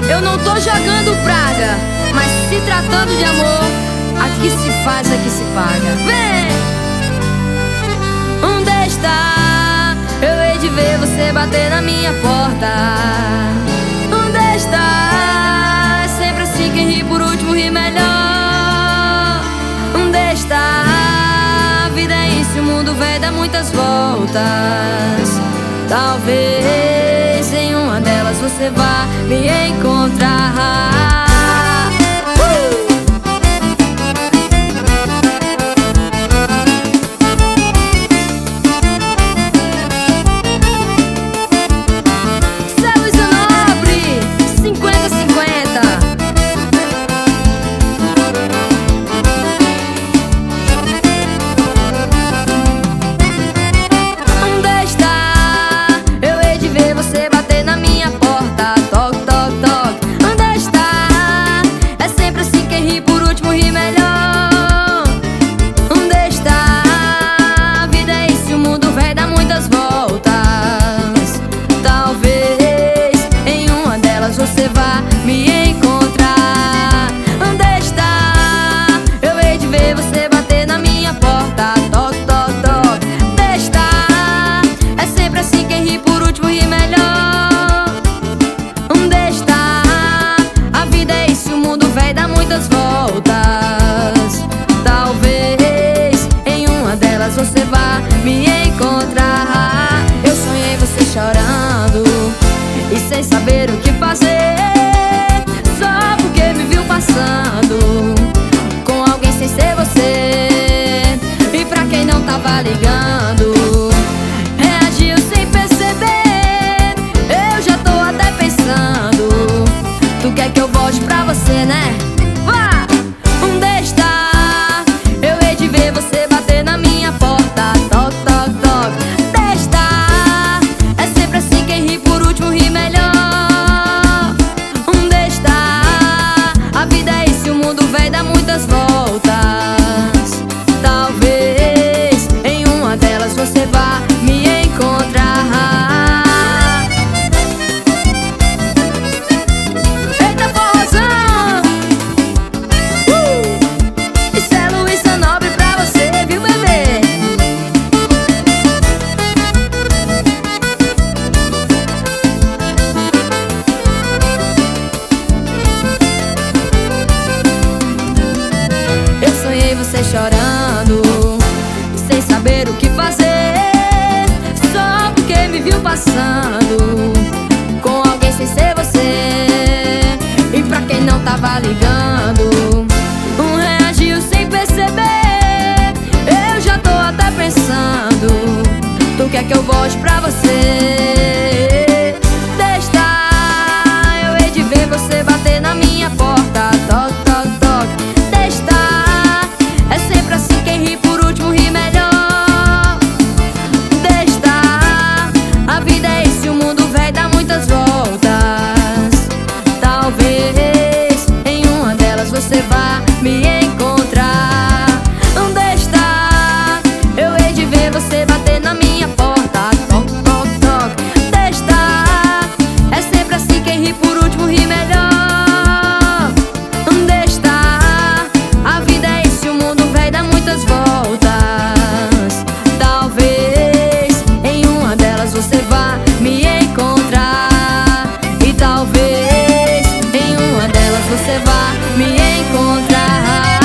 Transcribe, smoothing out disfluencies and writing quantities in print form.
Eu não tô jogando praga, mas se tratando de amor, aqui se faz, aqui se paga. Vem! Onde está? Eu hei de ver você bater na minha porta. Onde está? É sempre assim, quem ri por último ri melhor. Onde está? A vida é isso, o mundo vai dar muitas voltas. Talvez em uma delas você vá me encontrar. Você vai me encontrar. Onde está? Eu hei de ver você bater na minha porta. Toc, toc, toc. Onde está? É sempre assim, quem ri por último ri melhor. Onde está? A vida é isso, o mundo vai dar muitas voltas. Talvez em uma delas você vá me encontrar. Eu sonhei você chorando e sem saber o que fazer, só porque me viu passando com alguém sem ser você. E pra quem não tava ligando, reagiu sem perceber. Eu já tô até pensando, tu quer que eu volte pra você, né? Vá! Onde está? Eu hei de ver você bater na minha porta. Toc, toc, toc. Onde está? É sempre assim, quem ri por último ri melhor. Onde está? A vida é isso, o mundo vai dar muitas voltas. Talvez em uma delas você vá me encontrar. Eita forrozão! Isso é Luísa Nobre pra você, viu, bebê? Eu sonhei você chorando, sem saber o que fazer, só porque me viu passando com alguém sem ser você. E pra quem não tava ligando, reagiu sem perceber. Eu já tô até pensando, tu quer que eu volte pra você. Onde está? Eu hei de ver você bater na minha porta. Toc, toc, toc. Onde está? É sempre assim, quem ri por último ri melhor. Onde está? A vida é isso, o mundo vai dar muitas voltas. Talvez em uma delas você vá me encontrar. Onde está? Eu hei de ver você bater na minha porta. Toc, toc, toc. Onde está? É sempre assim, quem ri por último ri melhor. Onde está? A vida é isso, o mundo vai dar muitas voltas. Talvez em uma delas você vá me encontrar. E talvez em uma delas você vá me encontrar.